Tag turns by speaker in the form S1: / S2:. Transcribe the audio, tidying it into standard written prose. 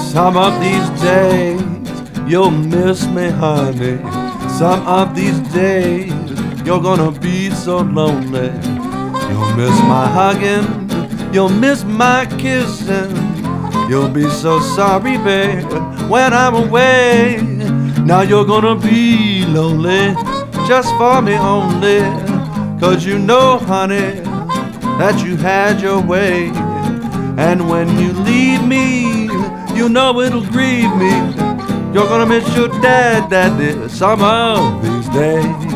S1: Some of these days you'll miss me, honey. Some of these days you're gonna be so lonely. You'll miss my hugging, you'll miss my kissing. You'll be so sorry, babe, when I'm away. Now you're gonna be lonely just for me only. 'Cause you know, honey, that you had your way. And when you leave me, you know it'll grieve me. You're gonna miss your dad, Daddy, some of these days.